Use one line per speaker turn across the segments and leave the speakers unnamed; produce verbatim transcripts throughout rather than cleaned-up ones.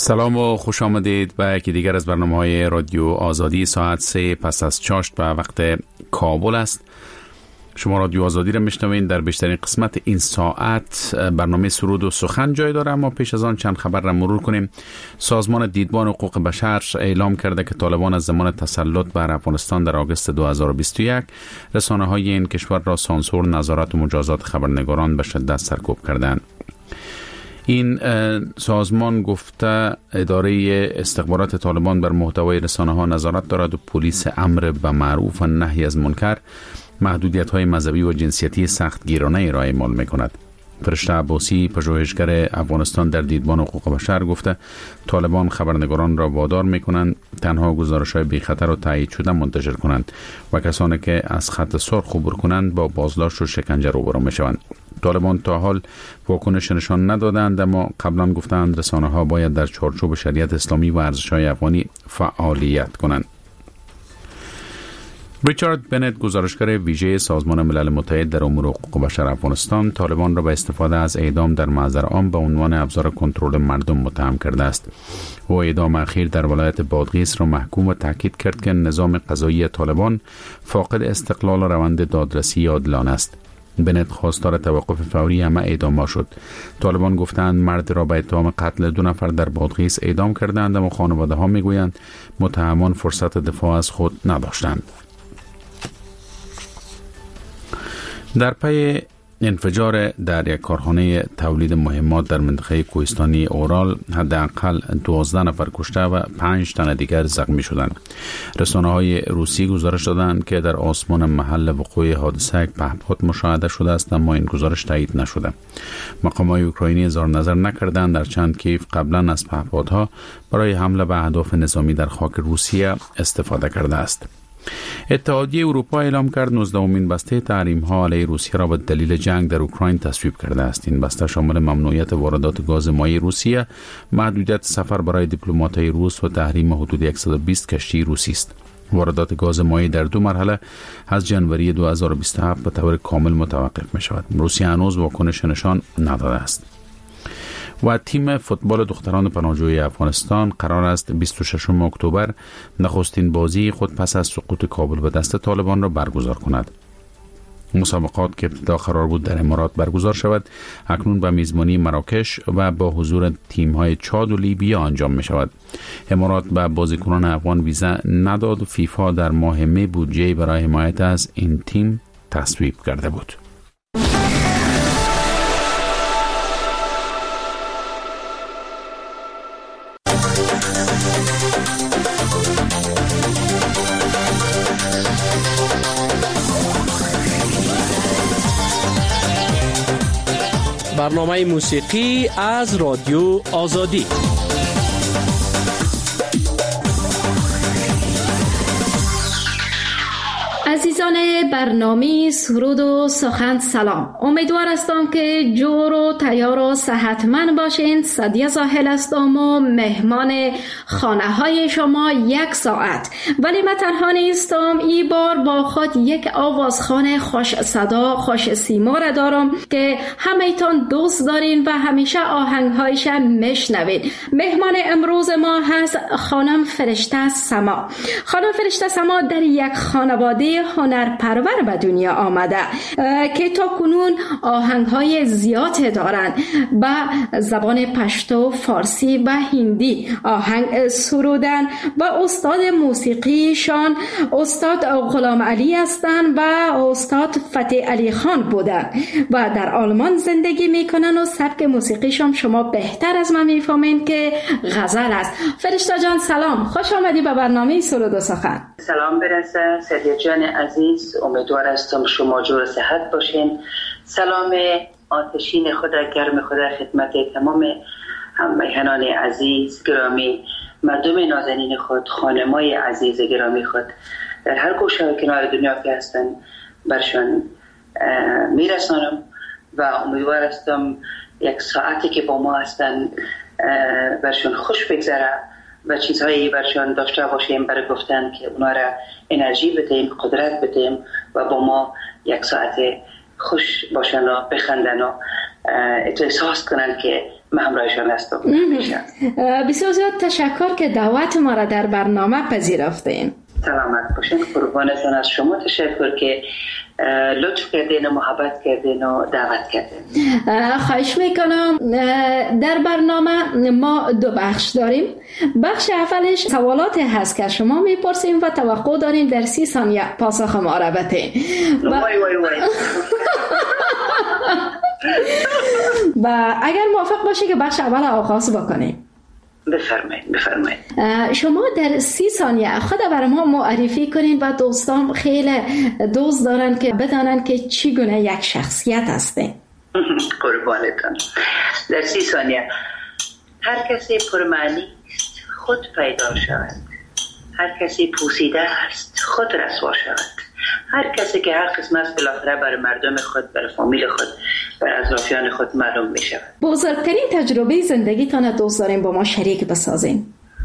سلام و خوش آمدید به یکی دیگر از برنامه‌های رادیو آزادی. ساعت سه پس از چاشت به وقت کابل است. شما رادیو آزادی را میشنوین. در بیشترین قسمت این ساعت برنامه سرود و سخن جای داره، اما پیش از آن چند خبر را مرور کنیم. سازمان دیدبان حقوق بشر اعلام کرده که طالبان از زمان تسلط بر افغانستان در آگوست دو هزار و بیست و یک رسانه‌های این کشور را سانسور، نظارت و مجازات خبرنگاران به شدت سرکوب کردند. این سازمان گفته اداره استخبارات طالبان بر محتوای رسانه‌ها نظارت دارد و پلیس امر به معروف و نهی از منکر محدودیت‌های مذهبی و جنسیتی سختگیرانه را اعمال می‌کند. فرشته عباسی، پژوهشگر افغانستان در دیدبان حقوق بشر، گفته طالبان خبرنگاران را وادار می‌کنند تنها گزارش‌های بی خطر و تایید شده منتشر کنند و کسانی که از خط سرخ عبور کنند با بازداشت و شکنجه روبرو می‌شوند. طالبان تا حال واکنش نشان ندادند، اما قبلا گفتند رسانه‌ها باید در چارچوب شریعت اسلامی و ارزش‌های افغانی فعالیت کنند. ریچارد بنت، گزارشگر ویژه سازمان ملل متحد در امور حقوق بشر افغانستان، طالبان را به استفاده از اعدام در محضر عام به عنوان ابزار کنترل مردم متهم کرده است. او اعدام اخیر در ولایت بادغیس را محکوم و تاکید کرد که نظام قضایی طالبان فاقد استقلال و روند دادرسی عادلانه است. بنت خواستار توقف فوری همه اعدام‌ها شد. طالبان گفتند مرد را به اتهام قتل دو نفر در بادغیس اعدام کردند، اما خانواده‌ها میگویند متهمان فرصت دفاع از خود نداشتند. در پی انفجار در یک کارخانه تولید مهمات در منطقه کوهستانی اورال حداقل دوازده نفر کشته و پنج تن دیگر زخمی شدند. رسانه‌های روسی گزارش دادند که در آسمان محل وقوع حادثه یک پهپاد مشاهده شده است، اما این گزارش تایید نشده. مقامات اوکراینی اظهار نظر نکردند، در چند کیف قبلا از پهپادها برای حمله به اهداف نظامی در خاک روسیه استفاده کرده است. اتحادیه اروپا اعلام کرد نوزدهمین بسته تحریم‌ها علیه روسیه را به دلیل جنگ در اوکراین تصویب کرده است. این بسته شامل ممنوعیت واردات گاز مایع روسیه، محدودیت سفر برای دیپلمات‌های روس و تحریم حدود صد و بیست کشتی روسی است. واردات گاز مایع در دو مرحله از جنوری دو هزار و بیست و هفت به طور کامل متوقف می‌شود. روسیه هنوز واکنش نشان نداده است. و تیم فوتبال دختران پناهجوی افغانستان قرار است بیست و ششم اکتبر نخستین بازی خود پس از سقوط کابل به دست طالبان را برگزار کند. مسابقات که ابتدا قرار بود در امارات برگزار شود، اکنون به میزبانی مراکش و با حضور تیم‌های چاد و لیبیا انجام می شود. امارات به بازیکنان افغان ویزا نداد و فیفا در ماه می بودجه برای حمایت از این تیم تصویب کرده بود.
برنامه موسیقی از رادیو آزادی.
عزیزان برنامه سرود و سخن سلام. امیدوار هستم که جور و تیار و صحتمند باشین. سعدیه زاهل هستم و مهمان خانه های شما یک ساعت. ولی من تنها نیستم، این بار با خود یک آوازخوان خوش صدا خوش سیما را دارم که همه‌تان دوست دارین و همیشه آهنگهایش میشنوید. مهمان امروز ما هست خانم فرشته سما. خانم فرشته سما در یک خانواده هنرپرور به دنیا آمده که تا کنون آهنگهای زیاد دارند. به زبان پشتو، فارسی و هندی آهنگ سرودن و استاد موسیقیشان استاد غلام علی هستند و استاد فتح علی خان بودند و در آلمان زندگی میکنن و سبک موسیقیشان شما بهتر از من میفهمین که غزل است. فرشته جان سلام، خوش آمدی به برنامه سرود و سخن.
سلام برسه سعدیه جان عزیز، امیدوار هستم شما جور صحت باشین. سلام آتشین خدا، گرم خدا خدمت تمام همراهان عزیز گرامی، مردم نازنین خود، خانمای عزیز گرامی خود در هر گوشه و کنار دنیا که هستن برشان میرسانم و امیدوار هستم یک ساعتی که با ما هستن برشان خوش بگذره و چیزهایی برشان داشته باشیم برای گفتن که اونا را انرژی بدیم، قدرت بدیم و با ما یک ساعت خوش باشن و بخندن و احساس کنن که من همراهشان هستم.
بسیار زیاد تشکر که دعوت ما را در برنامه پذیرفتین.
سلامت باشین. قربانتان از شما تشکر که لطف کردین و محبت کردین و دعوت کردین.
خواهش میکنم. در برنامه ما دو بخش داریم. بخش اولش سوالاتی هست که شما میپرسیم و توقع داریم در سی ثانیه پاسخ ما را بدین.
وای وای وای.
و اگر موافق باشه که بخش اول آغاز بکنیم.
بفرمایید بفرمایید.
شما در سی ثانیه خود برای ما معرفی کنین و دوستان خیلی دوست دارن که بدانن که چی گونه یک شخصیت هسته.
قربانتان. در سی ثانیه هر کسی پرمعنی است خود پیدا شود، هر کسی پوسیده است خود رسوا شود، هر کسی که هر قسم است بالاخره بر مردم خود، بر فامیل خود، بر اطرافیان خود معلوم می شود.
بزرگترین تجربه زندگیتان دوست داریم با ما شریک بسازین.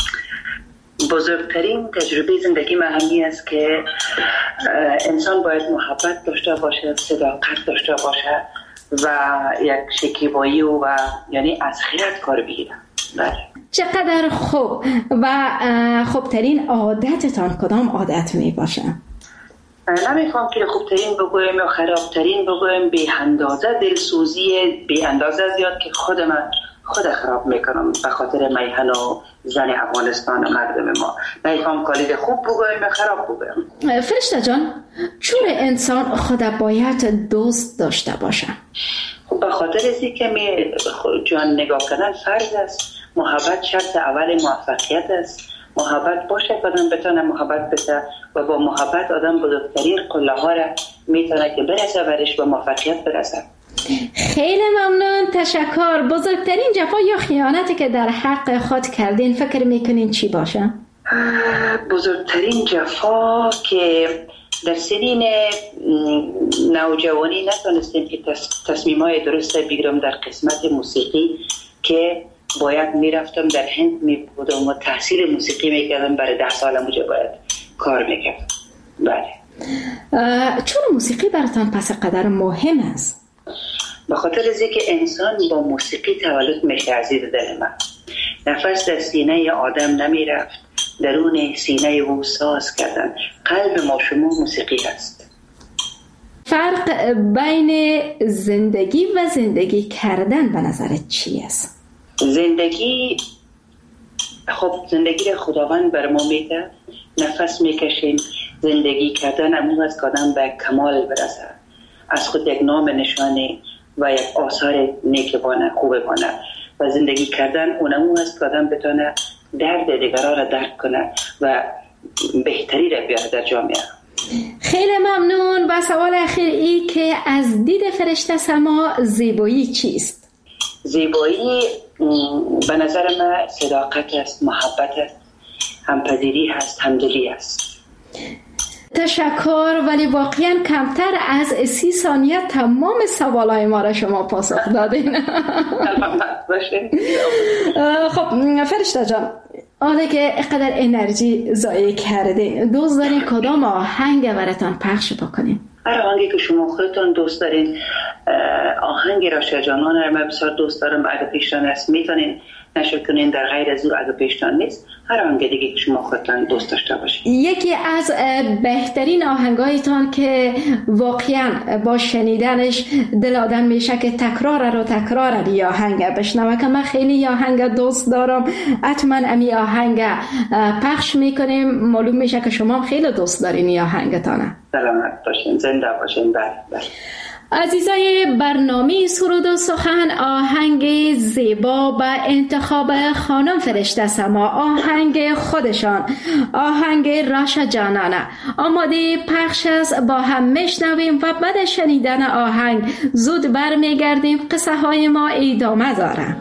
بزرگترین تجربه زندگی من همی است که انسان باید محبت داشته باشه، صداقت داشته باشه و یک شکیبایی و, و یعنی از خیرت کار بگیره. بله.
چقدر خوب. و خوبترین عادتتان کدام عادت می باشه؟
نمیخوام که خوبترین بگویم یا خرابترین بگویم. بی اندازه دلسوزی بی اندازه زیاد که خود من خود خراب میکنم به خاطر میهن و زن افغانستان و مردم ما. نمیخوام کالید خوب بگویم یا خراب بگویم.
فرشته جان، چون انسان خود باید دوست داشته باشه؟
خب به خاطر ازی که می جان نگاه کردن فرض است. محبت شرط اول موفقیت است. محبت باشه که آدم بتونه محبت بده و با محبت آدم بزرگترین قله ها را میتونه که برسه برش و موفقیت برسه.
خیلی ممنون. تشکر. بزرگترین جفا یا خیانتی که در حق خود کردین فکر میکنین چی باشه؟
بزرگترین جفا که در سنین نوجوانی نتونستیم که تصمیم های درست بگیرم در قسمت موسیقی که باید میرفتم در هند میبودم و تحصیل موسیقی میکردم. برای ده سال مجھے باید کار میکردم. بله.
چون موسیقی براتان پس قدر مهم است؟
به خاطر ازی که انسان با موسیقی تولد میشه عزیز دل من. نفس در سینه آدم نمیرفت، درون سینه او ساز کردن. قلب ما شما موسیقی هست.
فرق بین زندگی و زندگی کردن به نظرت چی است؟
زندگی خب زندگی را خداوند بر ما میده، نفس میکشیم. زندگی کردن امون از که آدم به کمال برسه، از خود یک نام نشانه و یک آثار نیک بانه خوب بانه. و زندگی کردن اونمون است که آدم بتونه درد دیگران را درک کنه و بهتری را بیاره در جامعه.
خیلی ممنون. و سوال اخیر ای که از دید فرشته سما زیبایی چیست؟
زیبایی به نظر من صداقت است، محبت است، همپذیری هست، همدلی است.
تشکر. ولی واقعا کمتر از سی ثانیه تمام سوالای ما را شما پاسخ دادین. خب فرشته جان، حالا که اقدر انرژی ضایع کردین، دوست دارین کدام آهنگ براتان پخش بکنین؟
هر آهنگی که شما خودتان دوست دارین. آهنگ راشد جانان را من بسیار دوست دارم. اگه پیشتان هست میتونین نشر کنین، در غیر از او اگه پیشتان نیست هر آهنگ دیگه که شما خودتان دوست داشته باشین.
یکی از بهترین آهنگایتان که واقعا با شنیدنش دل آدم میشه که تکرار رو تکرار یا آهنگ بشنوه، که من خیلی آهنگ دوست دارم. حتما امی آهنگ پخش میکنیم. معلوم میشه که شما خیلی دوست دارین این آهنگتانه.
سلامت باشین، زنده باشین. بله بله.
عزیزای برنامه سرود و سخن، آهنگ زیبا به انتخاب خانم فرشته سما، آهنگ خودشان، آهنگ راشد جانانه آماده پخش است. با هم میشنویم و بعد شنیدن آهنگ زود برمیگردیم. قصه های ما ادامه داره.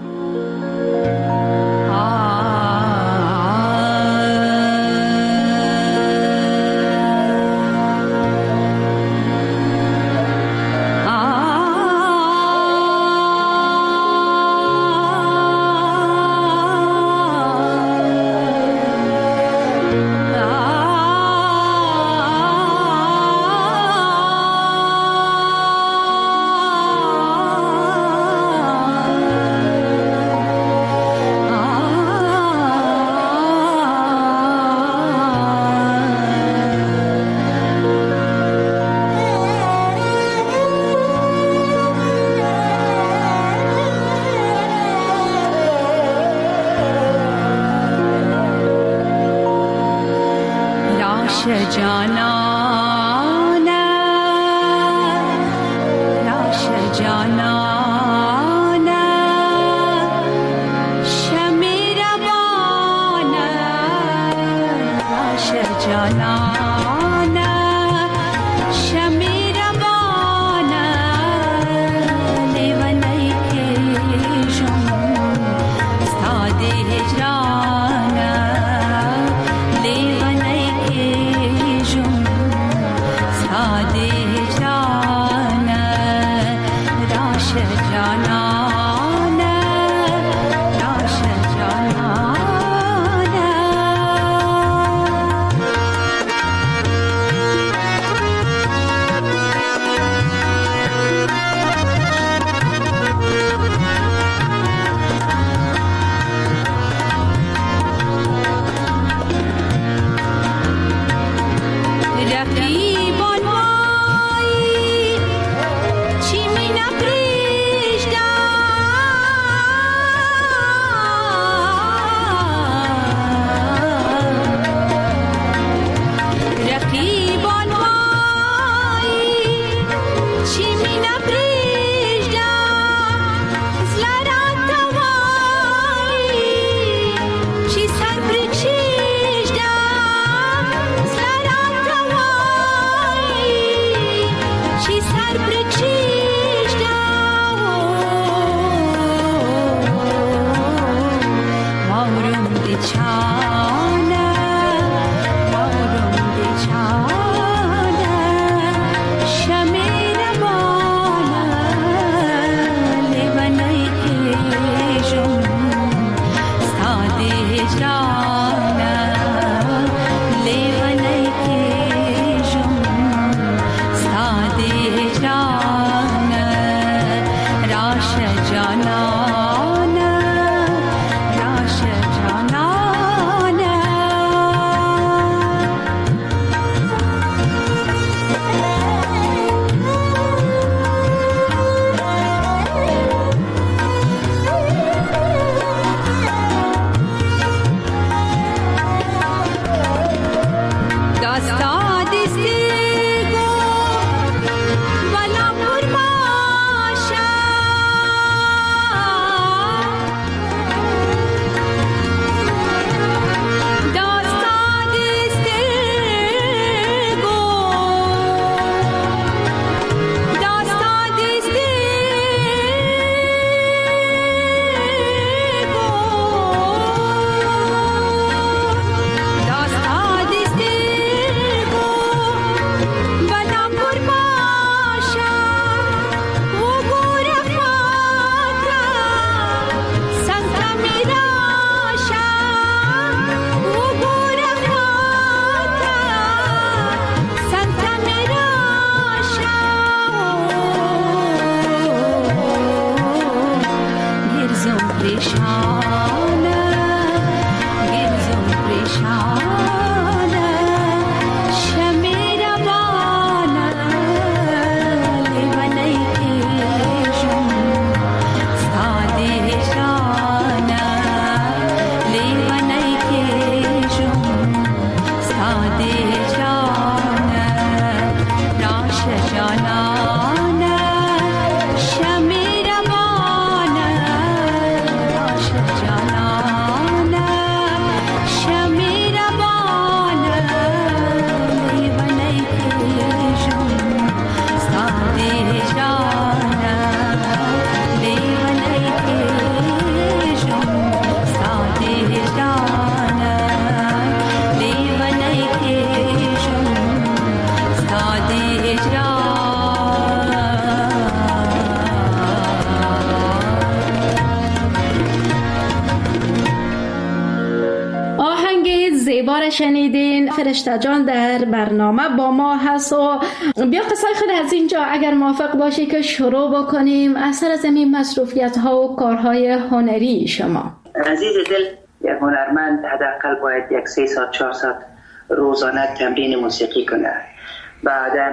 زیبا شنیدین. فرشته جان در برنامه با ما هست و بیا قصه خود از اینجا اگر موافق باشی که شروع بکنیم اثر از این مصروفیت ها و کارهای هنری شما.
عزیز دل، یک هنرمند حداقل باید یک سه ساعت چهار ساعت روزانه تمرین موسیقی کنه. بعداً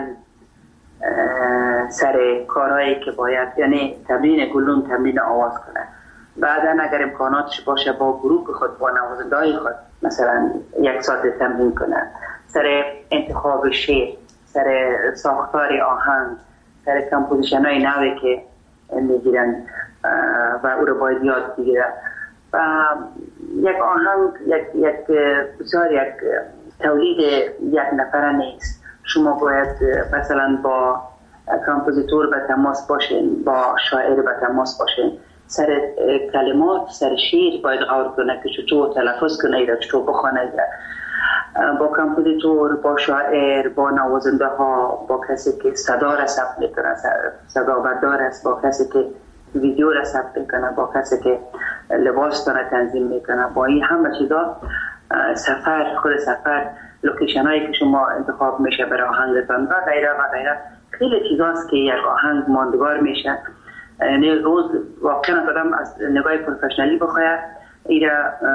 سر کارهایی که باید، یعنی تمرین گلون، تمرین آواز کنه. بعداً اگر امکاناتش باشه با گروه خود، با نوازنده‌های خود مثلا یک ساعت تمرین کنه. سر انتخاب شعر، سر ساختار آهنگ، سر کمپوزیشن های نوی که میگیرن و او رو باید یاد بگیرن. و یک آهنگ یک یک بسیار یک تولید یک نفره نیست. شما باید مثلا با کمپوزیتور به تماس باشین، با شاعر به تماس باشین، سر کلمات، سر شعر باید غور کنه که چطور تلفظ کنه یا چطور بخونه. با کمپوزیتور، با شاعر، با نوازنده ها، با کسی که صدا را ثبت میکنه، صدا بردار است، با کسی که ویدیو را ثبت میکنه، با کسی که لباس را تنظیم میکنه. با این همه چیزا سفر، خود سفر، لوکیشن هایی که شما انتخاب میشه برای آهنگتان و غیره و غیره، خیلی چیزاست که یک آهنگ ماندگار میشه. یعنی روز واقعا آدم از نگاه پروفشنالی بخواه ایره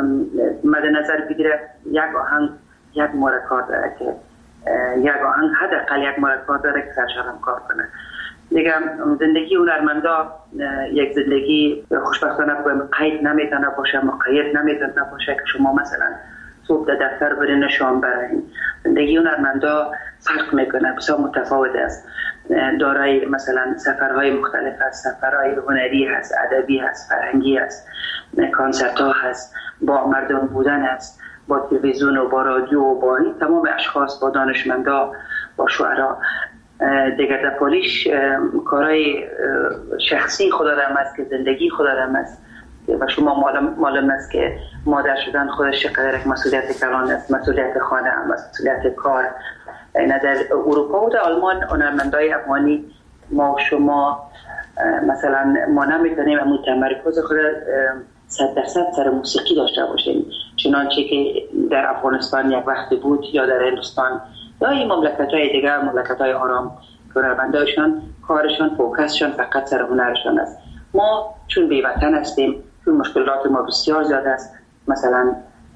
مد نظر بگیره یک آهنگ یک مورد کار داره که یک آهنگ حداقل یک مورد کار داره که سرشارم کار کنه. دیگه زندگی هنرمندا یک زندگی خوشبختانه قید نمیتونه باشه، مقید نمیتونه باشه که شما مثلا صبح در دفتر برین شام برین. زندگی هنرمندا فرق میکنه، بسیار متفاوت است. دارای مثلا سفرهای مختلف هست، سفرهای هنری هست، ادبی هست، فرهنگی هست، کنسرت ها هست، با مردم بودن هست، با تلویزیون و با رادیو و با این تمام اشخاص، با دانشمندا، با شعرا. دیگر در پولیش کارهای شخصی خدا رحم است که زندگی خدا رحم است و شما معلوم است که مادر شدن خودش چقدر یک مسئولیت کلان است، مسئولیت خانه، مسئولیت کار. نه در اروپا و در آلمان هنرمندای افغانی ما شما مثلا ما نمیتونیم امون تمرکز خود صد درصد سر موسیقی داشته باشیم، چنانچه که در افغانستان یک وقتی بود یا در هندوستان یا این مملکت‌های دیگر، مملکت‌های آرام که هنرمندایشان کارشان فوکسشان فقط سر هنرشان است. ما چون بی‌وطن هستیم، چون مشکلات ما بسیار زیاد است، مثلا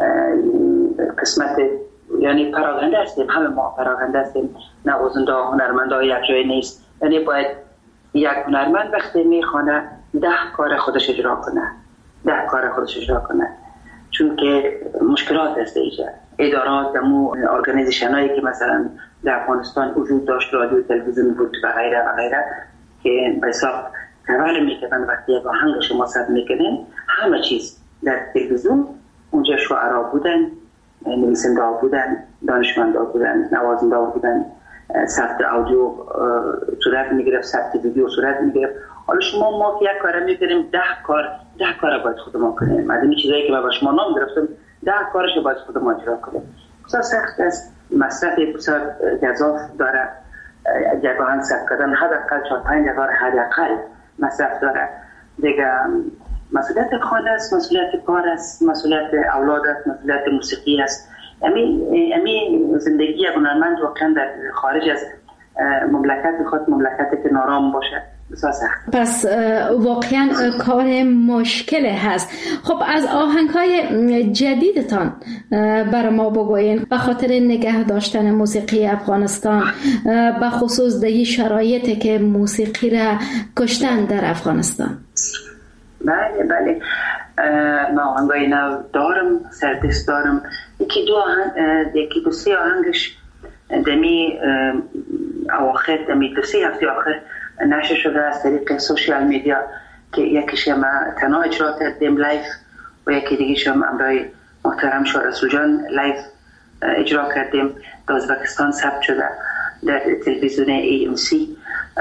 قسمت یعنی پراگنده هستیم، همه ما پراگنده هستیم، نوازنده هنرمنده یک جای نیست. یعنی باید یک هنرمند وقتی میخوانه ده کار خودش اجرا کنه، ده کار خودش اجرا کنه، چون که مشکلات هست اینجا. ادارات دمو ارگانیزیشن هایی که مثلا در افغانستان وجود داشت، رادیو تلویزیون بود و غیره و غیره، که به حساب کار میکنن وقتی یک آهنگ شما ثبت میکنن، همه چیز در تلویزیون اونجا شعرا بودن، نویسنده ها بودن، دانشمنده ها بودن، نوازنده ها بودن، ثبت آدیو صورت میگرفت، ثبت ویدیو صورت میگرفت. حالا شما ما یک کار میکنیم، ده کار ده کار باید خود ما کنیم. از این چیزایی که من با شما نام گرفتم، ده کارش باید خود ما اجرا کنیم. بسیار سخت است، مصرف بسیار گزاف داره. یک آهنگ ثبت کردن حداقل چهار پنج هزار حداقل مصرف داره. دیگه مسئولیت خانه است، مسئولیت کار است، مسئولیت اولاد است، مسئولیت موسیقی است. امی امی زندگی هنرمند واقعا در خارج از مملکت خود، مملکتی که نارام باشه، بسیار سخت.
پس واقعا کار مشکل هست. خب از آهنگ‌های جدیدتان برای ما بگوین، به خاطر نگه داشتن موسیقی افغانستان، به خصوص در شرایطی که موسیقی را کشتن در افغانستان.
بله بله، ما آهنگای نو دارم، سردست دارم. یکی دو آهنگ، یکی دو سه آهنگش دمی اواخر، دمی دو سه هفته آخر نشر شده از طریق سوشیال میدیا که یکیش ما تنها اجرا کردیم لایف و یکی دیگه‌ش هم امرای محترم شاه رسول جان لایف اجرا کردیم. در ازبکستان ثبت شده در تلویزیون ای ام سی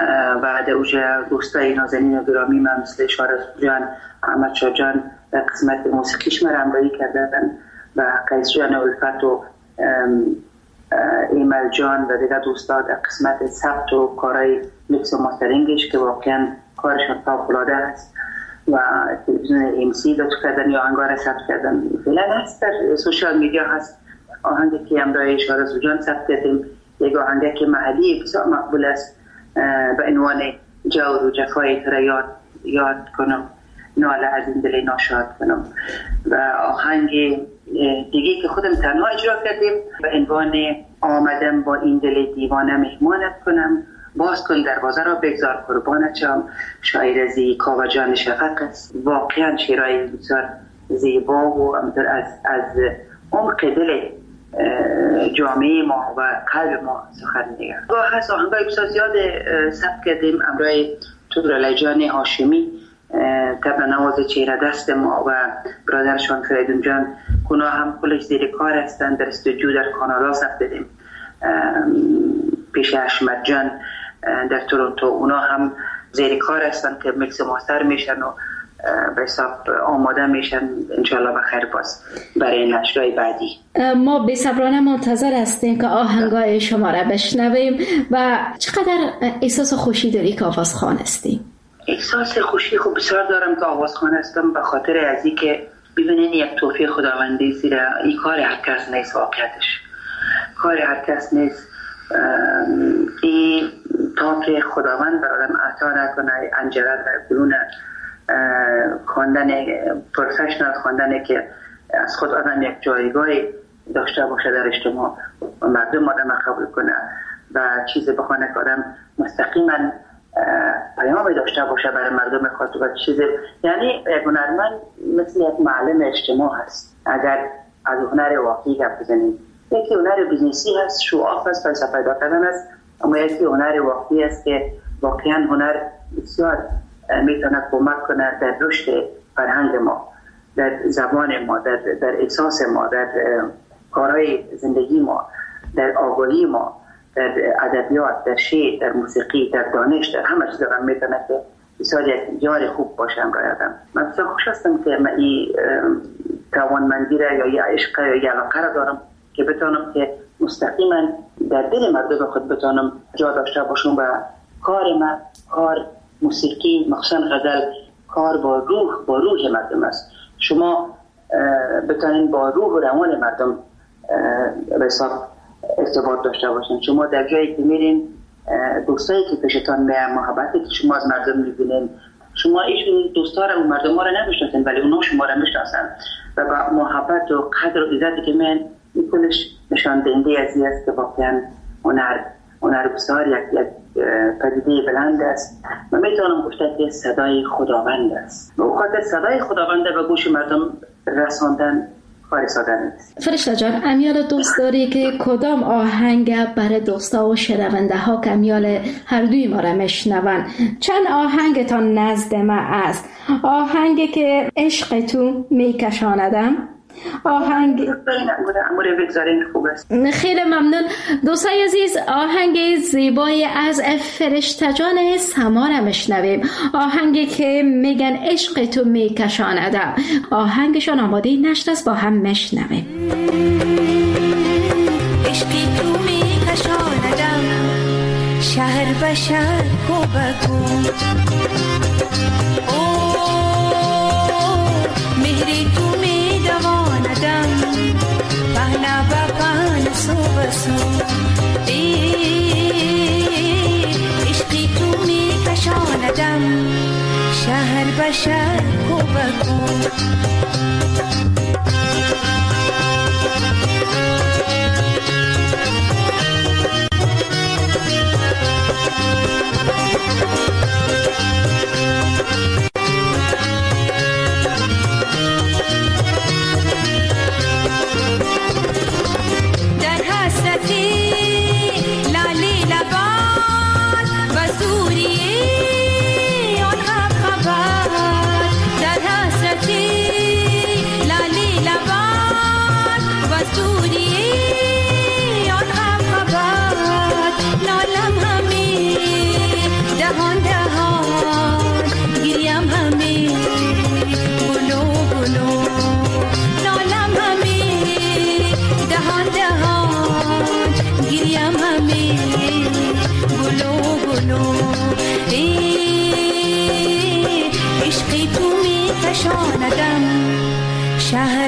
و در اوجه دوستای نازنین و گرامی من مثل شاه رسول جان، احمد شاه جان در قسمت موسیقیش من همراهی کردن و قیس جان الفت و ایمل جان و دیگر دوستان در قسمت ثبت و کارهای میکس و ماسترینگش که واقعا کارشون فوق‌العاده است و تلویزیون ام سی لطف کردن یا آهنگا را ثبت کردن. فعلا هست در سوشال میدیا هست آهنگی که همراه شارز جان ثبت کردیم، یک آهنگی که محلی بسیار مقبول است به عنوان جور و جفای تو را یاد یاد کنم، ناله از این دل ناشاد کنم. و آهنگ دیگه که خودم تنها اجرا کردیم به عنوان آمدم با این دل دیوانه مهمانت کنم، باز کن دروازه را بگذار قربانت شم. شاعر زی کاوه جان شفق است. واقعا شعرهای بسیار زیبا و از از عمق دل جامعه ما و قلب ما سخن میگه. گاه هست آهنگای بسیار زیاد ثبت کردیم امراه تورالعی جان هاشمی، طبع نواز چهره دست ما و برادرشان فریدون جان اونا هم کلش زیر کار هستن، در استودیو در کانادا ثبت دادیم. پیش احمد جان در تورنتو اونا هم زیر کار هستن که میکس ماستر میشن و به حساب آماده میشن انشالله بخیر باز برای نشرهای بعدی.
ما بی‌صبرانه منتظر هستیم که آهنگای شما را بشنویم. و چقدر احساس خوشی داری که آوازخوان هستی؟
احساس خوشی خوب بسیار دارم که آوازخوان هستم، به خاطر از این که ببینین یک توفیق خداوندی زیرا این کار هر کس نیست، واقعیتش کار هر کس نیست. این تا که خداوند برادم عطا نکنه انجره در برون خواندن پروفشنال خواندن که از خود آدم یک جایگاهی داشته باشه در اجتماع و مردم آدم قبول کنه و چیزی بخونه که آدم مستقیما پیامی داشته باشه برای مردم خود و چیزی، یعنی یک هنرمند مثل یک معلم اجتماع هست. اگر از هنر واقعی گپ بزنیم، یکی هنر بیزنسی هست، شو آف هست، فلسفه پیدا کردن است، اما یکی هنر واقعی است که واقعا هنر بسیار میتونه کمک کنه در رشد فرهنگ ما، در زبان ما، در, در احساس ما، در کارهای زندگی ما، در آگاهی ما، در ادبیات، در شعر، در موسیقی، در دانش، در همه چیز هم میتونه که بسیار یک یار خوب باشم برای آدم. من بسیار خوش هستم که من این توانمندی را یا یا عشق یا یا علاقه را دارم که بتونم که مستقیما در دل مردم خود بتونم جا داشته باشم و کار من، کار موسیقی مخصوصا غزل، کار با روح با روح مردم است. شما بتونین با روح و روان مردم به حساب ارتباط داشته باشین. شما در جایی که میرین دوستایی که پیشتان میان، محبتی که شما از مردم میبینین، شما ایشون دوستا رو و مردم ها رو نمیشناسین ولی اونا شما رو میشناسن و با محبت و قدر و عزتی که من این کلش نشان دهنده از این است که واقعا هنر هنر بسیار یک یک پدیده بلند است و میتونم گفته که صدای خداوند است. به خاطر صدای خداوند به گوش مردم رساندن کار ساده نیست.
فرشته جان، امیال دوست داری که کدام آهنگ برای دوستا و شنونده ها که امیال هر دوی ما را میشنون؟ چند آهنگتان نزد ما است؟ آهنگی که عشق تو میکشاندم، آهنگ خیلی ممنون دوستای عزیز. آهنگ زیبای از فرشته جان سما را میشنویم، آهنگی که میگن عشق تو میکشاندم. آهنگشان آماده نشد است، با هم میشنویم.
عشقی تو میکشاندم شهر به شهر کو به کو، مهری تو میدواندم پهنا به پهن سو به سو، عشقی تو میکشاندم شهر به شهر کو به کو.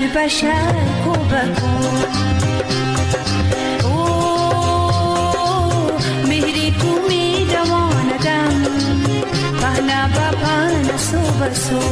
شهر بشر کو بکن او مهری تو می دواندم پهنا با پهنا سو بسو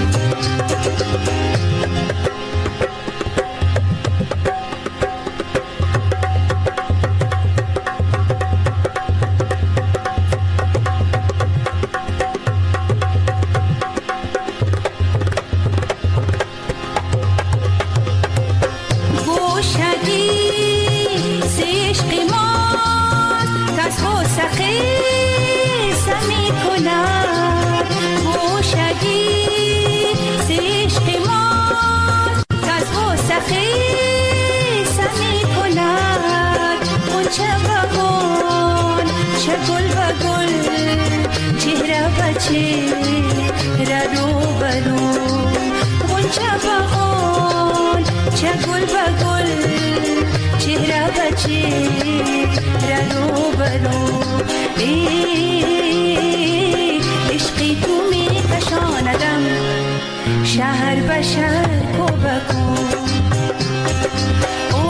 عشقی تو می کشاندم شهر بشر کو بکن او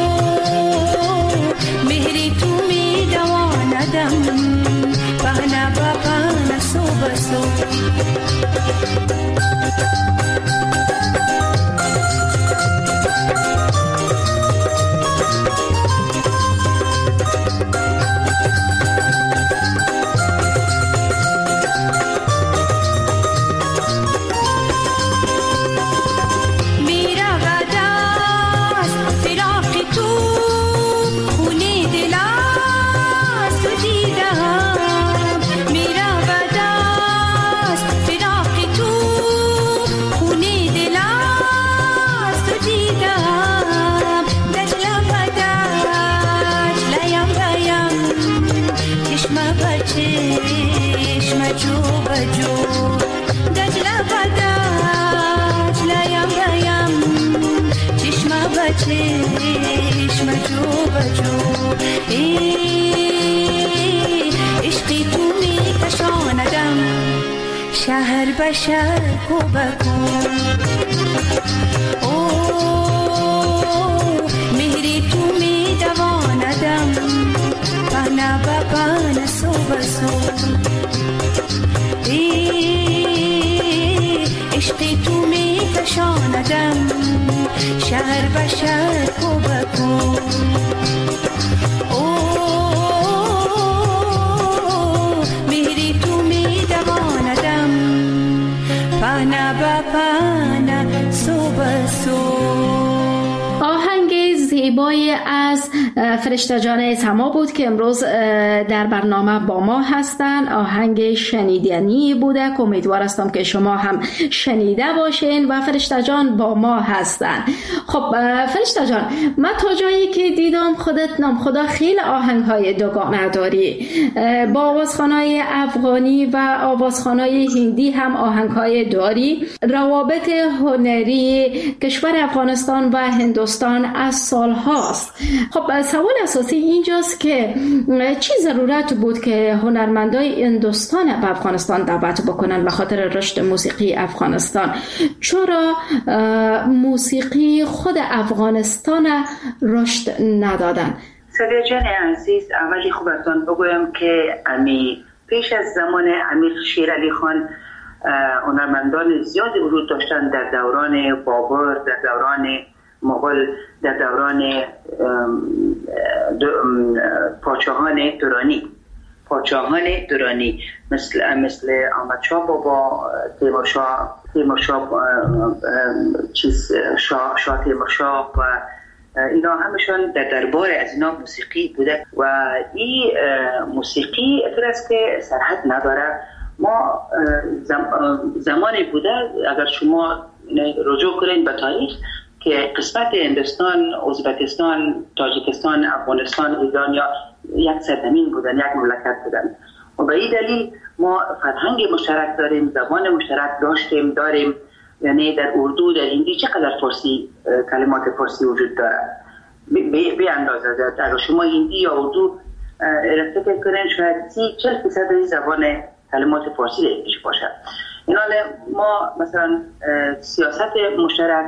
مهری تو می دواندم پهنا با پهنا سو بسو شهر بشر کو بکن او مهری تو می دواندم پهنا با پهنا سو بسو عشقی تو می کشاندم شهر بشر کو بکن او مهری تو می دواندم پهنا با پهنا سو بسو.
آهنگ زیبای از فرشته جان سما بود که امروز در برنامه با ما هستن. آهنگ شنیدنی بوده که امیدوار هستم که شما هم شنیده باشین و فرشته جان با ما هستن. خب فرشته جان، من تا جایی که دیدم خودت نام خدا خیلی آهنگ های دوگانه داری، با آوازخوانای افغانی و آوازخوانای هندی هم آهنگ های داری. روابط هنری کشور افغانستان و هندوستان از سال هاست. خب سوال اساسی اینجاست که چی ضرورت بود که هنرمندای هندوستان به افغانستان دعوت بکنن به خاطر رشد موسیقی افغانستان؟ چرا موسیقی خود افغانستان رشد ندادن؟
سادیا جان عزیز، اولی خوب ازتان بگویم که امی پیش از زمان امیر شیر علی خان هنرمندان زیادی ورود داشتن در دوران بابر، در دوران مغول، در دوران پاچاهان درانی پاچاهان درانی مثل مثل احمد شاه بابا، تیمورشاه تیمورشاه چیز شاه شاه تیمورشاه و اینا همشون در دربار از اینا موسیقی بوده و این موسیقی اطلاع است که سرحد نداره. ما زمانی بوده اگر شما رجوع کنید به تاریخ که قسمت هندوستان، ازبکستان، تاجیکستان، افغانستان، ایران یا یک سرزمین بودن، یک مملکت بودن و به این دلیل ما فرهنگ مشترک داریم، زبان مشترک داشتیم داریم. یعنی در اردو، در هندی چقدر فارسی کلمات فارسی وجود داره به اندازه. اگر شما هندی یا اردو فکر کنین شاید سی چل فیصد این زبان کلمات فارسی دیگه باشه. این حال ما مثلا سیاست مشترک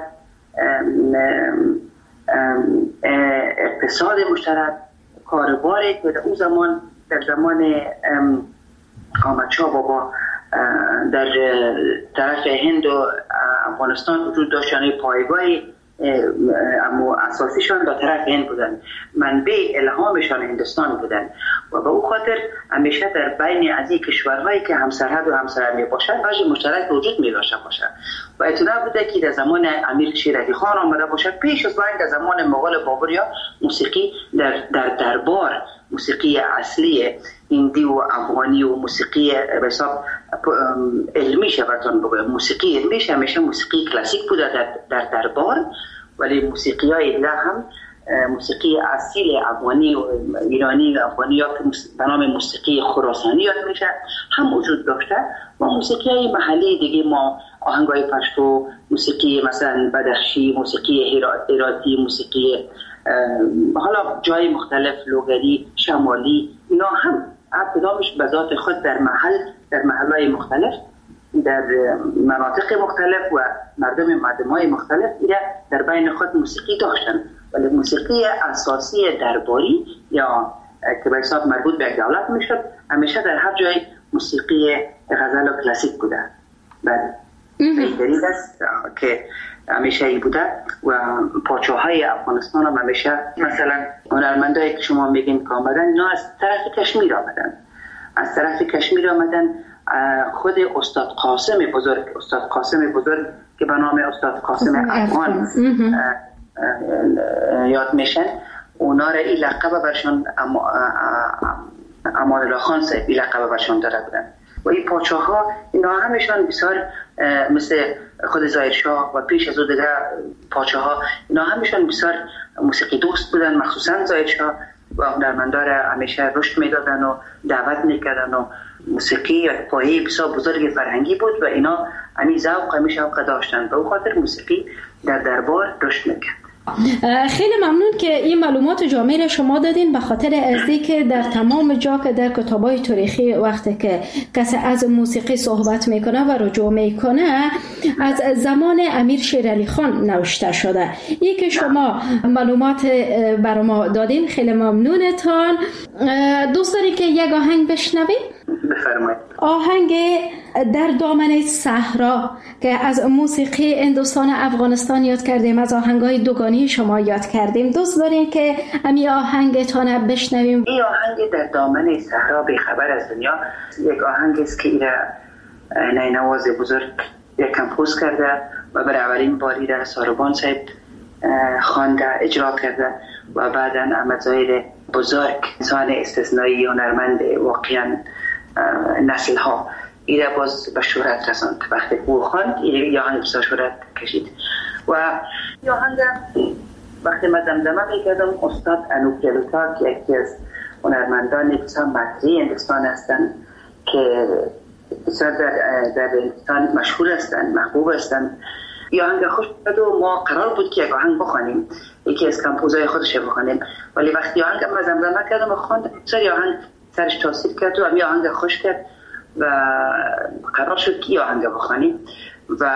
اقتصاد مشترک، کاروباری که در اون زمان در زمان احمد شاه بابا در طرف هند و افغانستان وجود داشت، یعنی پایگاهی اما اساسیشان در طرف هند بودن، منبع الهامشان هندوستان بودن و به او خاطر همیشه در بین از این کشورهایی که همسرحد و همسر می باشد وجه مشترک وجود می داشته باشد و اطلاع بوده که در زمان امیر شیر علی خان آمده باشد. پیش از این در زمان مغول بابریا موسیقی در در دربار، موسیقی اصلی هندی و افغانی و موسیقی به حساب علمی شبرتان بگویم، موسیقی علمی همیشه موسیقی کلاسیک بوده در در دربار، ولی موسیقی های دیگر هم موسیقی اصیل افغانی و ایرانی و افغانی یا که به نام موسیقی خراسانی یاد میشه هم وجود داشته و موسیقی های محلی دیگه ما آهنگای پشتو، موسیقی مثلا بدخشی، موسیقی هراتی، موسیقی حالا جای مختلف لوگری، شمالی، اینا هم کدامش به ذات خود در محل در محلهای مختلف در مناطق مختلف و مردم مردمای مختلف ایره در بین خود موسیقی داشتن، ولی موسیقی اساسی درباری یا که به حساب مربوط به دولت میشد همیشه در هر جای موسیقی غزل و کلاسیک بوده. بله این دلیل است که همیشه ای بوده و پاچاهای افغانستان هم همیشه مثلا هنرمندایی که شما میگین که آمدن اینا از طرف کشمیر آمدن از طرف کشمیر آمدن خود استاد قاسم بزرگ استاد قاسم بزرگ که به نام استاد قاسم افغان یاد میشن، اونا را این لقب برشان امان الله خان صاحب این لقب برشان داده بودن و این پاچاها اینا همشان بسیار مثل خود ظاهر شاه و پیش از او دیگر پاچاها اینا همشان بسیار موسیقی دوست بودن، مخصوصا ظاهر شاه و هنرمندا را همیشه رشد میدادن و دعوت میکردن و موسیقی یا پایه بسیار بزرگ فرهنگی بود و اینا همین ذوق همیشه شوق داشتن و به خاطر موسیقی در دربار رشد میکرد.
خیلی ممنون که این معلومات جامع را شما دادین، به خاطر ازدی که در تمام جا که در کتابای تاریخی وقتی که کسی از موسیقی صحبت میکنه و رجوع میکنه از زمان امیر شیر علی خان نوشته شده. این که شما معلومات برای ما دادین خیلی ممنونتان. دوست داری که یک آهنگ بشنویم؟
بفرمایید.
آهنگ در دامن صحرا که از موسیقی هندوستان افغانستان یاد کردیم، از آهنگای دوگانی شما یاد کردیم. دوست دارین که همین آهنگتان بشنویم؟
این آهنگ در دامن صحرا بی خبر از دنیا یک آهنگ است که ایره نینواز بزرگ یک کمپوز کرده و برای اولین باری را ساروبان صاحب خوانده اجرا کرده و بعدا احمد ظاهر بزرگ انسان استثنایی هنرمند واقعا نسل ها ایره باز به شهرت رساند. وقتی او خواند این آهنگ بسیار شهرت کشید و این آهنگ وقتی من دمدمه میکردم استاد انوپ جلوتا که یکی از هنرمندان بسیار مطرح هندوستان هستند که بسیار در, در هندوستان مشهور هستند، محبوب هستند، این آهنگ خوش بود و ما قرار بود که یک آهنگ بخوانیم، یکی از کمپوزهای خودش بخوانیم، ولی وقتی آهنگ من دمدمه کردم و خواندم بسیار آهنگ سرش تاثیر کرد و همین آهنگ خوش کرد و قرار شد که آهنگ بخوانیم و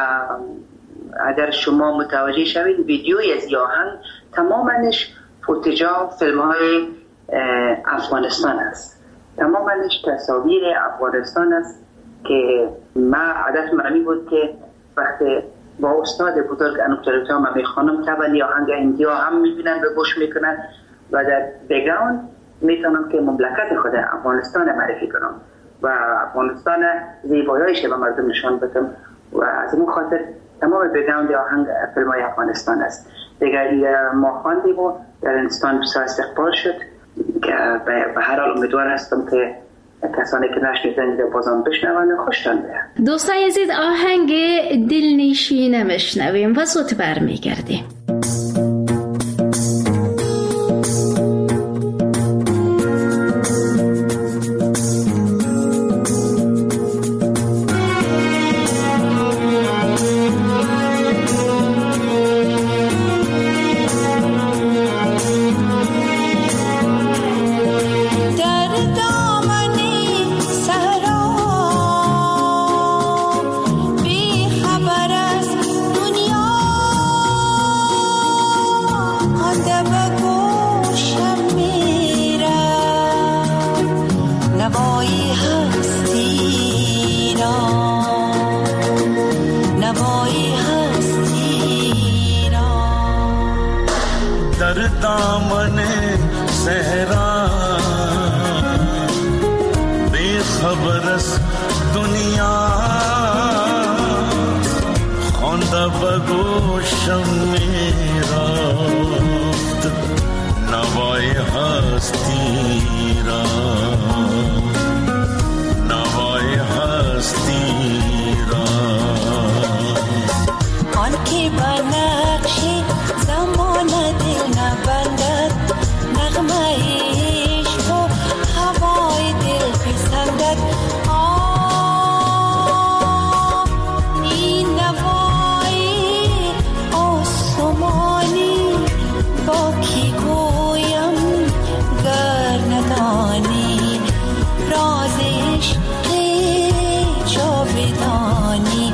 اگر شما متوجه شوید ویدیوی از این آهنگ تمامش فوتجا فیلم های افغانستان است، تمامش تصاویر افغانستان است که ما عادت مرمی بود که وقتی با استاد بزرگ انوپ جلوتا ما میخوانم طبعا آهنگ هندی ها هم میبینن و گوش میکنن و در بگراند میتونم که مملکت خود افغانستان معرفی کنم و افغانستان زیباییش به مردم نشان بدم و از اون خاطر تمام بگراند آهنگ فیلم های افغانستان است. دیگر ما خواندیم و در هندوستان بسیار استقبال شد که به هر حال امیدوار هستم که کسانی که نشنیدن بازم بشنون و خوشتان بیاد.
دوستان عزیز آهنگ دلنشینه میشنویم و زود برمیگردیم.
دنیا هستی را، نوای هستی را.
در دامن صحرا بی خبر است دنیا، خوانده به گوشم می رفت نوای هستی را، نوای هستی را.
آن که به نقش زمان دل نبندد، نغمه عشق و هوای دل پسندد. آه این نوای آسمانی، با کی گویم گر ندانی راز عشق جاودانی.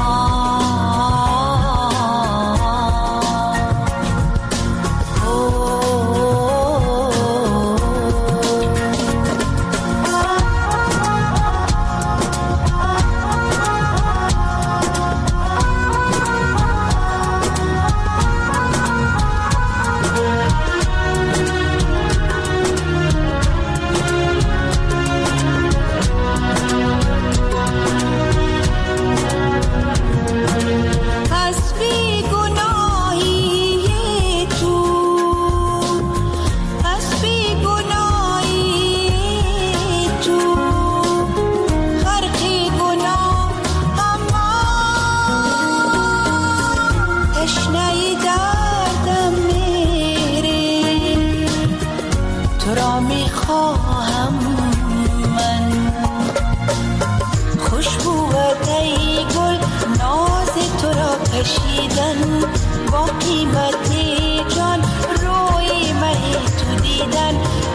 با قیمت جان روی مه تو دیدن.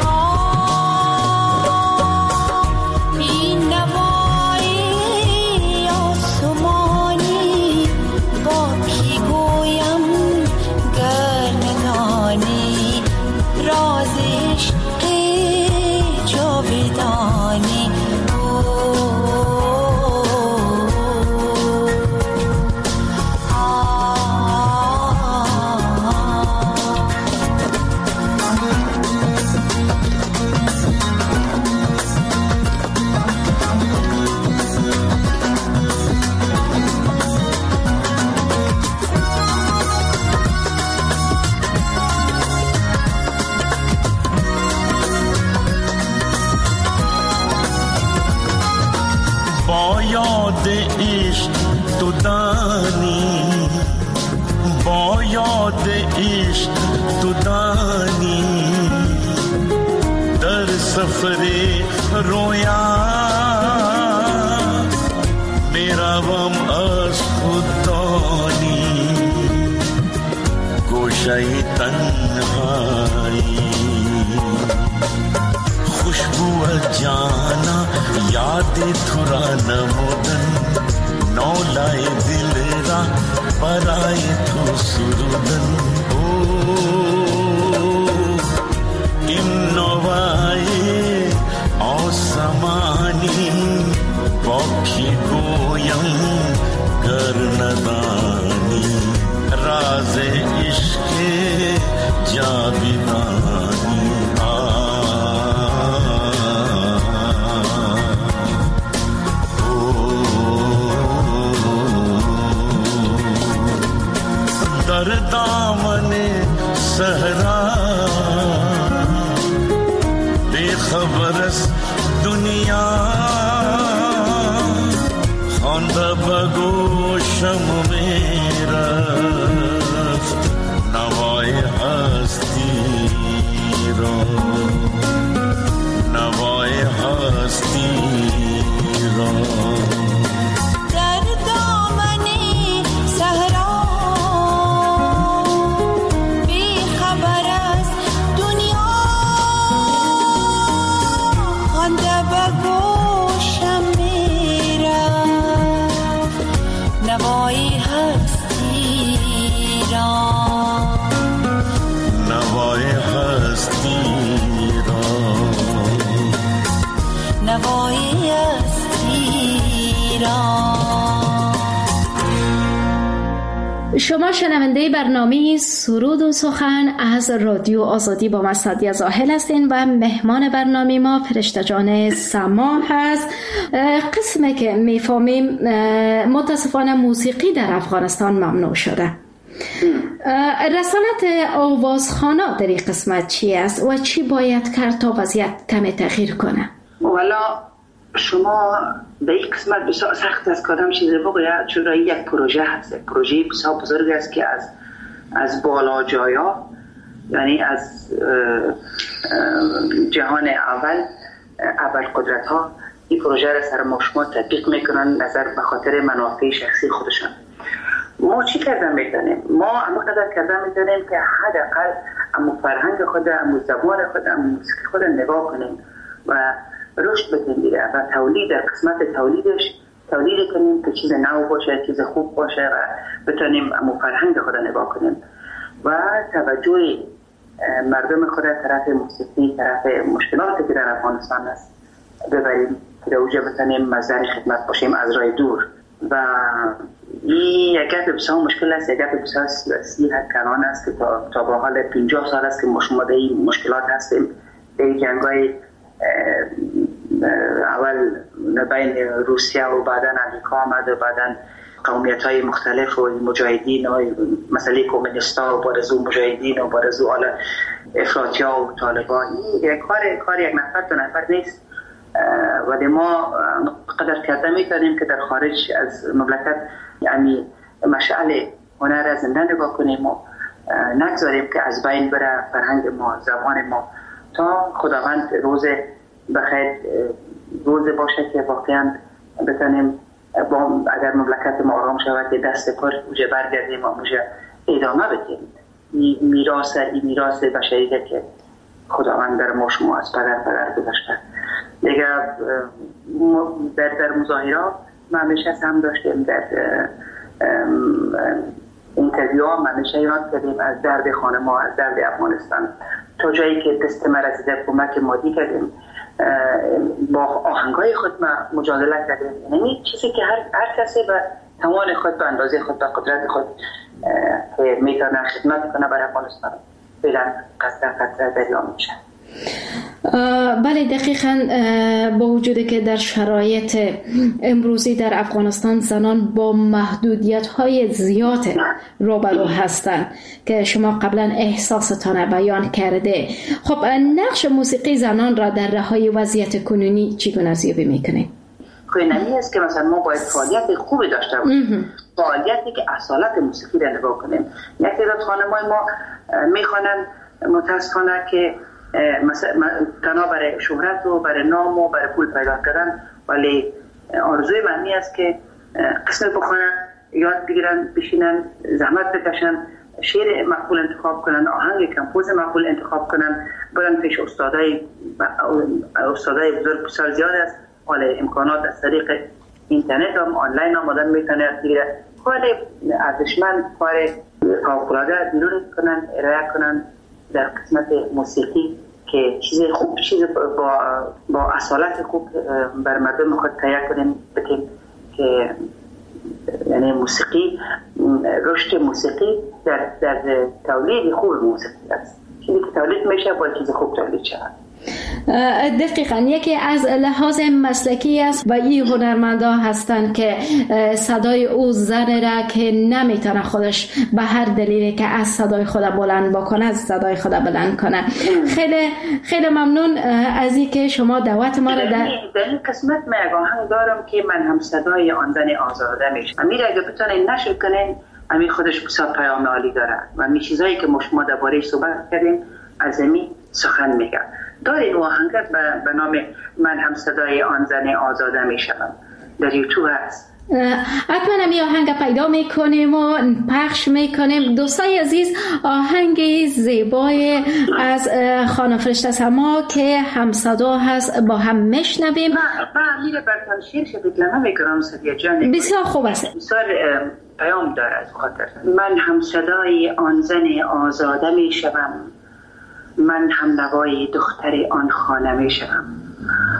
آه این نوای آسمانی، با کی گویم گر ندانی راز عشق جاودانی.
با یاد عشق تو دانی، با یاد عشق تو دانی، در سفر رویا میروم از خوددانی. گوشه تنهایی خوشبو جانا یاد تو را نمودن، نولای دل را برای تو سرودن. او این نوای آسمانی، با کی گویم گر ندانی راز عشق جاودانی. در دامن صحرا بی خبر است دنیا، خوانده به گوشم می رفت نوای هستی را، نوای هستی را.
نوای هستی را،
نوای هستی را،
نوای
شما شنونده برنامه سرود و سخن از رادیو آزادی با من سعدیه زاهل هستین و مهمان برنامه ما فرشته جان سما هست. قسمی که میفهمیم متاسفانه موسیقی در افغانستان ممنوع شده. رسالت آوازخوانا در این قسمت چی است و چی باید کرد تا وضعیت کمی تغییر کنه؟
والا شما به این قسمت بسیار سخت است که آدم چیزی بگوید، چون این یک پروژه هست، پروژه بسیار بزرگ است که از از بالا جایا، یعنی از جهان اول اول قدرت ها این پروژه را سر ما شما تطبیق میکنن نظر به خاطر منافع شخصی خودشان. ما چی کردن میتونیم؟ ما همقدر کردن میتونیم که حداقل امو فرهنگ خود، امو زبان خود، امو موسیقی خود نگاه کنیم و رشد بدیم دیگه و تولید، در قسمت تولیدش تولید کنیم که چیز نو باشه، چیز خوب باشه و بتونیم امو فرهنگ خود نگاه کنیم و توجه مردم خود طرف موسیقی، طرف مشکلاتی که در افغانستان است ببریم که در اوجه بتونیم مصدر خدمت باشیم از راه دور. و این یک گپ بسیار مشکل است، یک گپ بسیار سیاسی کلان است که تا, تا با حال پنجاه سال است که ما شما در این مشکلات هستیم. در جنگای اول بین روسیه و بعدا امریکا آمد و بعدا قومیت های مختلف و مجاهدین و مسئله کمونیستا و بارزو مجاهدین و بارزو افراطی ها و طالبان. این کار کار یک نفر دو نفر نیست، ولی ما قدر کرده میکنیم که در خارج از مملکت یعنی مشعل هنر از زنده نگاه کنیم و نگذاریم که از بین بره فرهنگ ما، زبان ما، تا خداوند روز بخیر روز باشه که واقعا بتونیم با اگر مملکت ما آرام شود که دست پر اوجه برگردیم و اوجه ادامه بدیم این میراث این میراث بشری که خداوند در ما شما از پدر پدر گذاشته. دیگه در در مظاهرات ما همیشه هم داشتیم، در اینترویو ها ما همیشه یاد کردیم از درد خانه ما، از درد افغانستان، تا جایی که دست ما رسیده کمک مادی کردیم، با آهنگای خود ما مجادله کردیم. یعنی چیزی که هر هر کسی به توان خود، به اندازه خود، به قدرت خود میتونه خدمت کنه برای افغانستان فعلا قطره قطره دریا میشه.
بله دقیقاً، با وجودی که در شرایط امروزی در افغانستان زنان با محدودیت‌های زیاد روبرو هستند که شما قبلا احساستان بیان کرده. خب نقش موسیقی زنان را در رهایی وضعیت کنونی چگونه ارزیابی می‌کنید؟
کنونی است که مثلا ما باید فعالیت خوبی داشته باشیم، فعالیتی که اصالت موسیقی را نگاه کنیم. یک تعداد خانم‌های ما می‌خوانند متأسفانه که مثلا تنها برای شهرت و برای نام و برای پول پیدا کردن، ولی آرزوی من این است که قسمت بخونن، یاد بگیرن، بشینن، زحمت بکشن، شعر مقبول انتخاب کنن، آهنگ کمپوز مقبول انتخاب کنن، برن پیش استادای استادای بزرگ بسیار زیاد است. ولی امکانات از طریق اینترنت هم آنلاین هم آدم میتونه یاد بگیره. ولی ارزشمند کار فوق‌العاده بیرون کنن، ارائه کنن در قسمت موسیقی که چیز خوب، چیز با با اصالت خوب بر مردم خود تهیه کنیم بکنیم که یعنی موسیقی، رشد موسیقی در در تولید خوب موسیقی است. چیزی که تولید میشه باید چیز خوب تولید شود.
دقیقاً یکی از لحاظ مسلکی است و این هنرمندا هستند که صدای او زن را که نمیتونه خودش به هر دلیلی که از صدای خود بلند بکنه از صدای خود بلند کنه. خیلی خیلی ممنون از این که شما دعوت ما را در
در این قسمت من یک آهنگ دارم که من هم صدای آن زن آزاده میشم. امیر اگه بتونین نشر کنین، امیر خودش بسیار پیام عالی داره و می چیزایی که ما شما درباره‌اش صحبت کردیم از می سخن میگه. دارین آهنگت به نام من هم صدای آن زن آزاده میشم، در یوتیوب هست.
حتما هم آهنگ پیدا میکنیم و پخش میکنیم. دوستای عزیز، آهنگ زیبای از خانم فرشته سما که هم صدا هست با هم میشنویم.
من میره برتن شیر شبید لما میکنم سدیه جان.
بسیار خوب است.
بسیار پیام داره از خاطر من هم صدای آن زن آزاده میشم، من هم نوای دختر آن خانه میشم.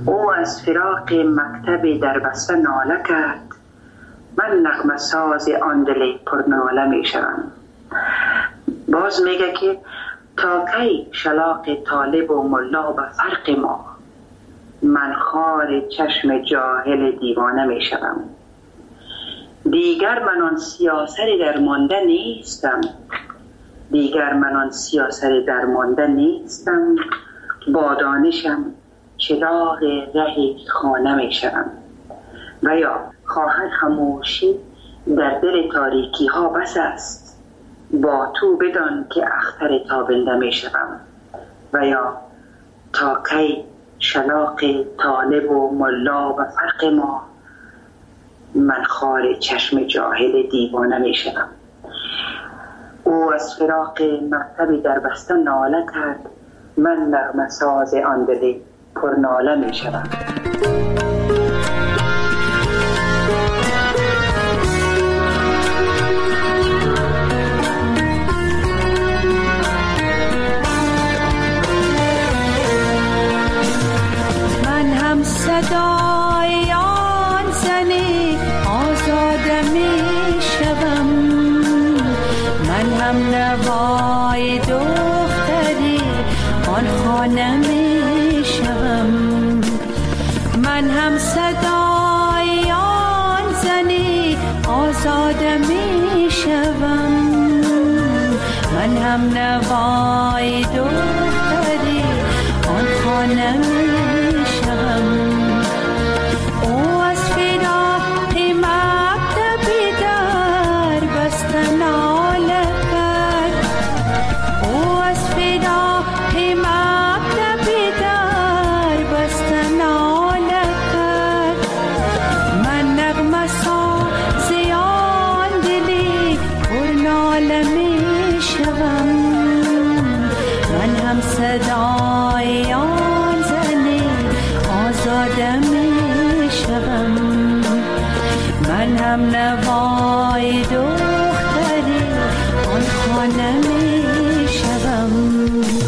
او از فراق مکتب در بسته ناله کرد، من نغمه ساز آن دل پر ناله می شوم. باز میگه که تا کی شلاق طالب و ملا به فرق ما، من خار چشم جاهل دیوانه می شوم. دیگر من آن سیاسر درمانده نیستم، دیگر من آن سیاسر درمانده نیستم، با دانشم چراغ ره خانه می شوم. و یا خواهد خاموشی در دل تاریکی ها بس است، با تو بدان که اختر تابنده می شوم. و یا تا کی شلاق طالب و ملا و فرق ما، من خار چشم جاهل دیوانه می شوم. او از فراق مکتب در بسته ناله کرد، من نغمه ساز آن دل پر ناله می شوم.
من هم صدای آن زنی آزاده می شوم، من هم نوای دختری آن خانه می شوم. من هم صدای آن زنی آزاده می شوم، من هم نوای دختری آن خانه می شوم. او از فراق مکتب در بسته ناله کرد، او از فراق مکتب در بسته ناله کرد، من نغمه ساز آن دلی پر ناله می شوم. من هم صدای آن زنی آزاده می شوم، من هم نوای دختری آن خانه می شوم.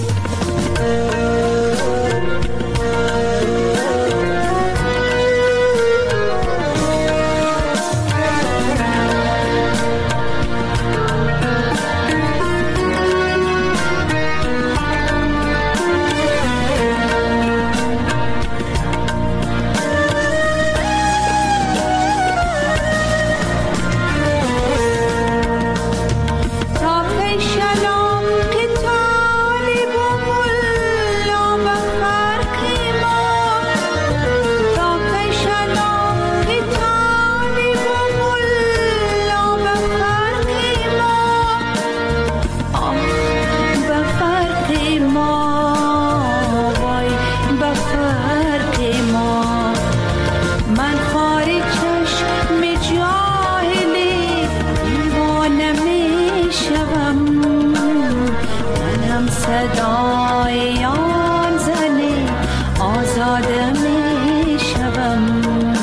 صدای آن زنی آزاده می شوم.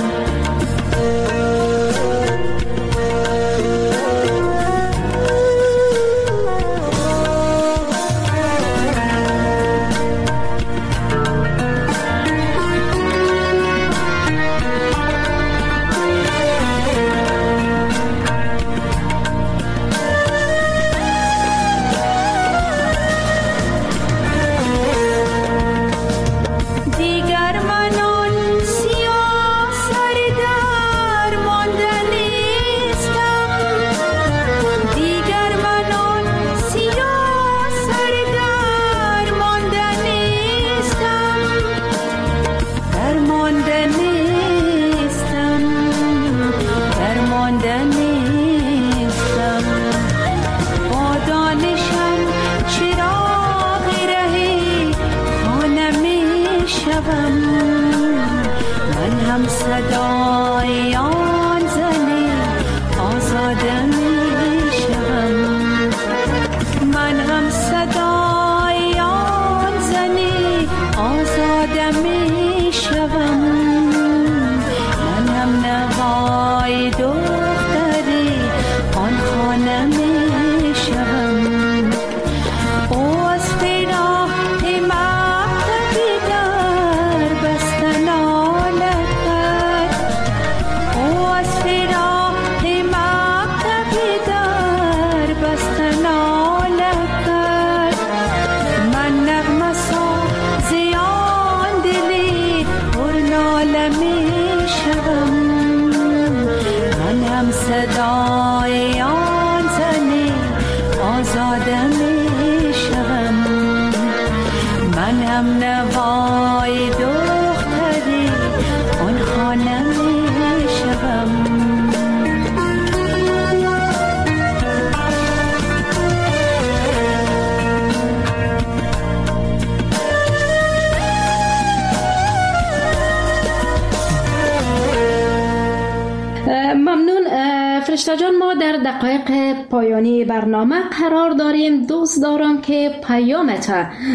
صدای آن زنی آزاده می شوم. من هم صدای آن زنی آزاده می شوم. من هم نوای دختری آن خانه می شوم. او از فراق مکتبی در بستن
ممنون فرشته جان. ما در دقایق پایانی برنامه قرار داریم. دوست دارم که پیامت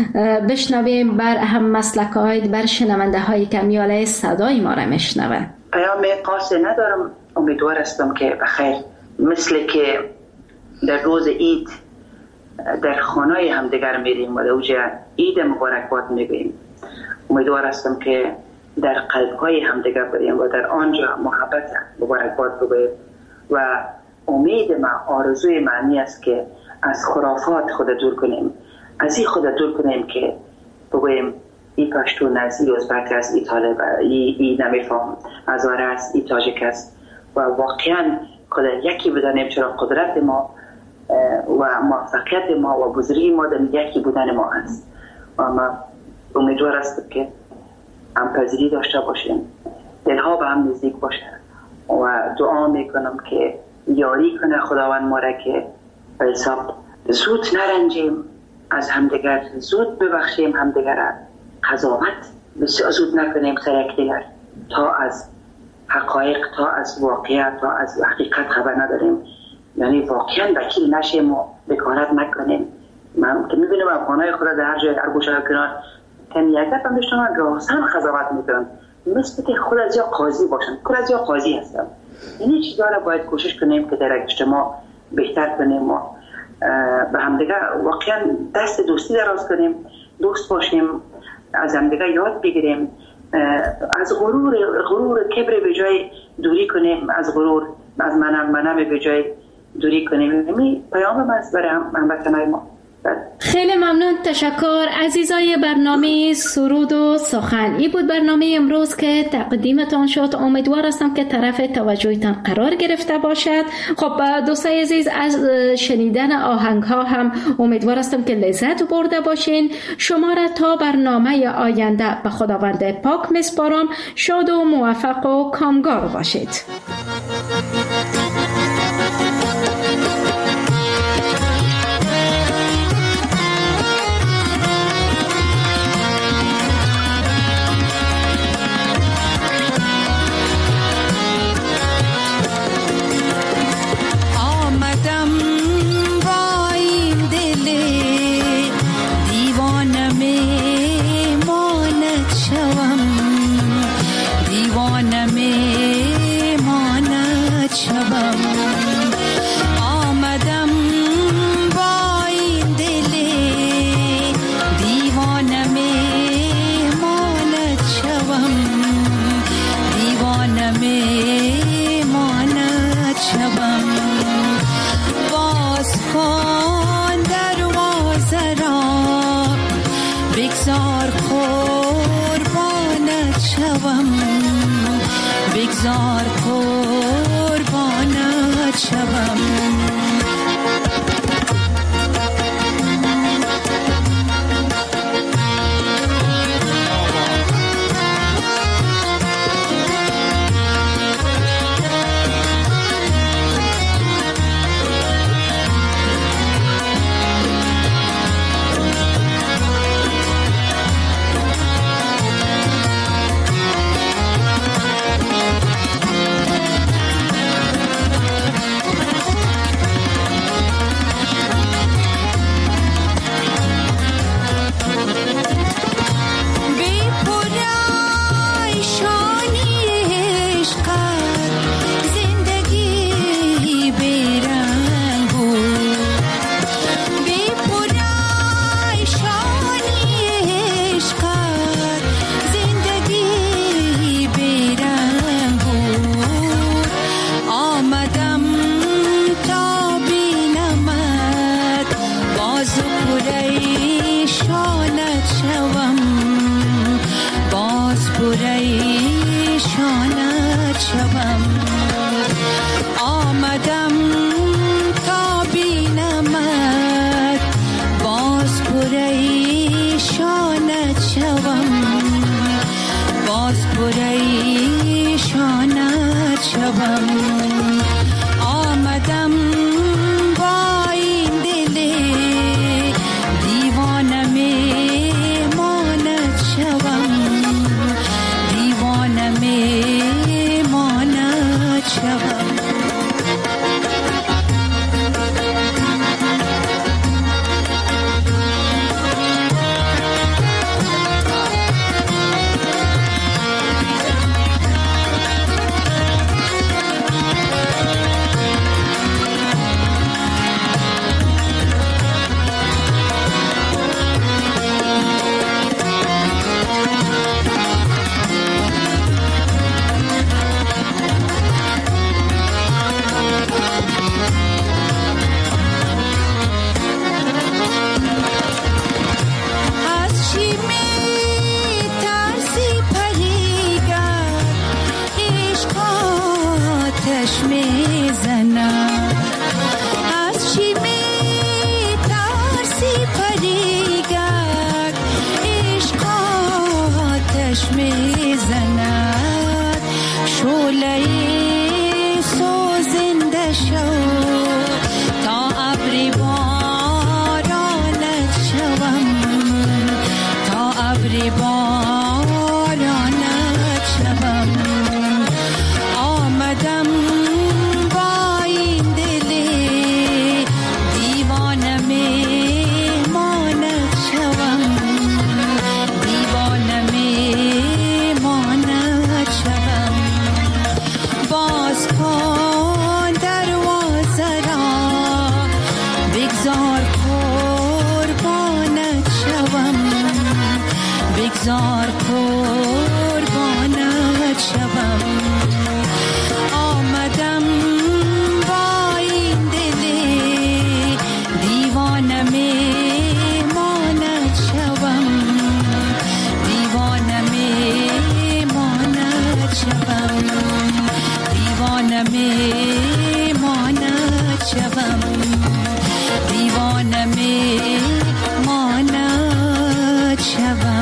بشنویم بر هم مسلک‌های بر شنونده هایی که میاله صدای ما را میشنون.
پیام قاصر ندارم. امیدوار هستم که بخیر، مثل که در روز عید در خانه هم دیگر میریم و در اوجه عید مبارکباد میگوییم. امیدوار هستم که در قلب‌های هم دیگر بریم و در آنجا محبت مبارکباد بگوییم و امید ما، آرزوی معنی است که از خرافات خود دور کنیم، از این خود دور کنیم که بگوییم ای پشتون است، ای ازبک است، ای طالب، ای, ای نمیفهم، ازاره است، ای تاجک است و واقعا خود یکی بدانیم، چرا قدرت ما و موفقیت ما و بزرگی ما در یکی بودن ما است. و ما امیدوار هستم که همپذیری داشته باشیم، دلها به هم نزدیک باشه و دعا میکنم که یاری کنه خداوند ما را که به حساب زود نرنجیم از همدیگر، زود ببخشیم همدیگر، قضاوت زود نکنیم سر یکدیگر تا از حقایق، تا از واقعیت، تا از حقیقت خبر نداریم. یعنی واقعا وکیل نشیم و بکارت نکنیم. من که میبینم افغانای خود در هر جای هر گوشه کنار کمی یک دفعه میشتم گاهسن قضاوت میکنن، مثل که خود از یا قاضی باشن. خود از یا قاضی هستم. این چیزا را باید کوشش کنیم که در اجتماع بهتر کنیم و به همدیگه واقعا دست دوستی دراز کنیم، دوست باشیم، از همدیگه یاد بگیریم، از غرور غرور کبر به جای دوری کنیم، از غرور از منم منم به جای دوری کنیم. این پیام است برای هموطنای ما.
خیلی ممنون، تشکر. عزیزای برنامه سرود و سخن، این بود برنامه امروز که تقدیمتان شد. امیدوار هستم که طرف توجهتان قرار گرفته باشد. خب دوستای عزیز، از شنیدن آهنگ ها هم امیدوار هستم که لذت برده باشین. شما را تا برنامه آینده به خداوند پاک میسپارم. شاد و موفق و کامگار باشید.
بگذار قربانت شوم.
شوم.
شعله سوزنده شو تا ابری بارانت شوم، تا ابری بارانت شوم. آمدم با این دل دیوانه مهمانت شوم، دیوانه مهمانت شوم. باز کن دروازه را بگذار قربانت شوم، بگذار قربانت شوم. آمدم با این دل دیوانه مهمانت شوم، دیوانه مهمانت شوم، دیوانه مهمانت شوم، دیوانه مهمانت شوم.